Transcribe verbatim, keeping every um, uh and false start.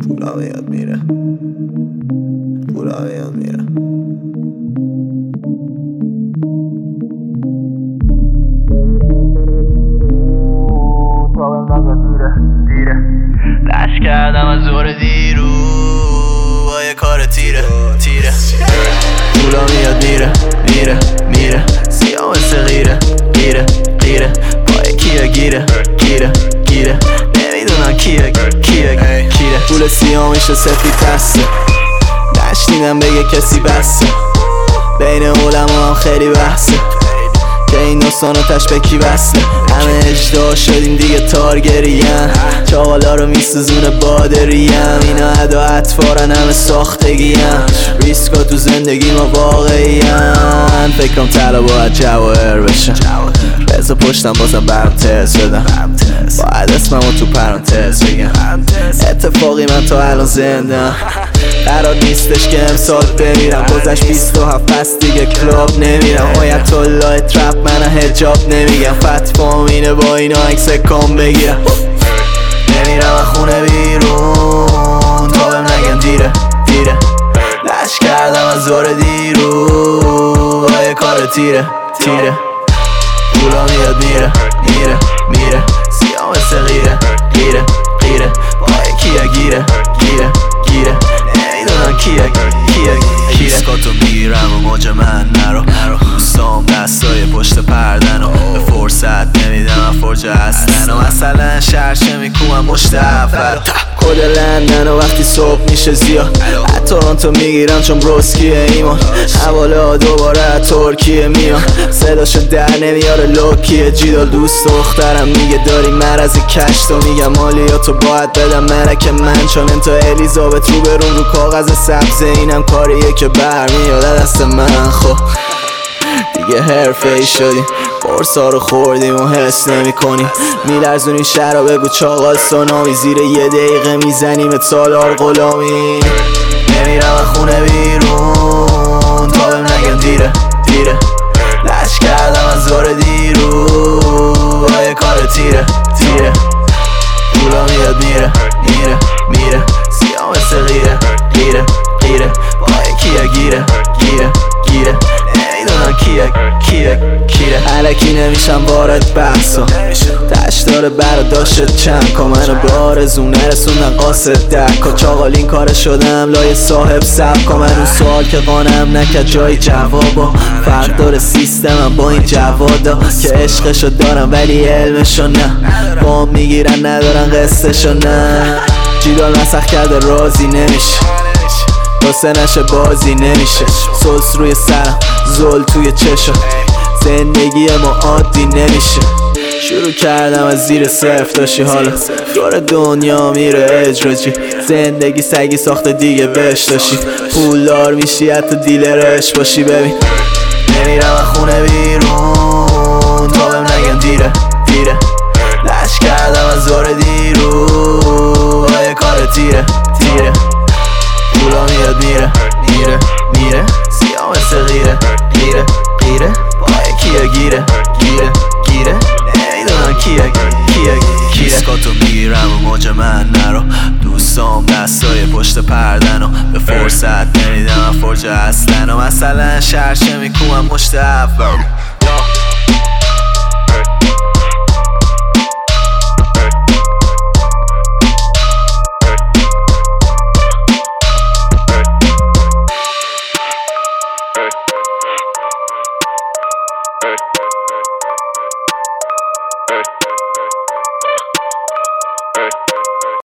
پولا میاد میره، پولا میاد میره. دشت کردم از زور دیرو با یه کار تیره تیره. پولا میاد میره میره میره، سیاه مثل غیره غیره غیره. پای کیه گیره گیره گیره، نمیدونم کیه کیه کیره. پول سیاه میشه سفید دسته، نشنیدم بگه کسی بسته. بین علما هم خیلی بحثه که این دوستان رو تش به کی وصله. همه اجدا شدیم دیگه تارگریم، چاقالا رو میسوزونه بادریم. اینا ادا اطفارن همه ساختگیم، ریسکا تو زندگی ما واقعیم. فکرم طلا باید جواهر بشن، بزا پشتم بازم برم تز بدم. باید اسممو تو پرانتز بگم، اتفاقی من تا الان زنده. قرار نیستش که امسال بمیرم، گذشت بیست و هفت پس دیگه کلاب نمیرم. آیت الله ترپ من هجاب نمیگم، فتوام اینه با اینا عکس کام بگیرم. نمیرم از خونه بیرون تا بهم نگن دیره دیره. لش کردم از زور دیرو با یه کار تیره تیره. پولا میاد میره میره میره، سیاه مثل غیره غیره غیره. پای کیه گیره گیره گیره، نمیدونم کیه کیه کیه. ریسکاتو میگیرم و موج من نرو، دوستام دستای پشت پردن و به فرصت نمیدم فرجه هستن. و مثلا شرشه میکومم مشت اول کد لندن و وقتی صبح میشه زیاد تورنتو میگیرم چون بروسکیه ایمان. حواله دوباره ترکیه میان، صداشو در نمیاره لوکیه. جیدال دوست دخترم میگه داری مرض کشت و میگم مالیاتو باید بدم ملک من، چون انتا الیزابت رو برون رو کاغذ سبز. اینم کاریه که برمیاد دست من. خب دیگه حرفه ای شدیم، قرصا رو خوردیم و حس نمی کنیم. میلرزونی شهر رو بگو چاقال سونامی، زیر یه دقیقه میزنیم سالار غلامی. نمیرم از خونه بیرون تا بهم نگن دیره دیره. لش کردم از زور دیرو با یه کار تیره تیره. پولا میاد میره میره میره، سیاه مثل غیره غیره غیره. پای کیه گیره گیره گیره، نمیدونم کیه کیه کیه. علکی نمیشم وارد بحثا، تش داره براداشت چند کا. منو به آرزو نرسوندن قاصد دکا، چاقال این کار شدم لای صاحب سبکا. من اون سوال که قانم نکرد جای جوابا، فرق داره سیستمم با این جوادا که عشقشو دارم ولی علمشو نه. بام میگیرن ندارن قصهشو نه. جیدال مسخ کرده راضی نمیشه، واسه نشه بازی نمیشه. سلس روی سرم زل توی چشم، زندگی ما عادی نمیشه. شروع کردم از زیر صفر داشتی، حالا دور دنیا میره اجراجی. زندگی سگی ساخته دیگه بهش داشتی، پولدار میشی حتی دیلرش باشی. ببین نمیرم از خونه بیرون تا بهم نگن دیره دیره. لش کردم از زور دیرو با یه کار تیره تیره. پولا میاد میره میره میره، سیاه مثل غیره غیره غیره. پای کیه گیره گیره گیره، نمیدونم کیه کیه کیه. ریسکاتو میگیرم و موج من نرو، دوستام دستای پشت پردن و به فرصت نمیدم فرجه هستن. و مثلا شرشه میکومم مشت اول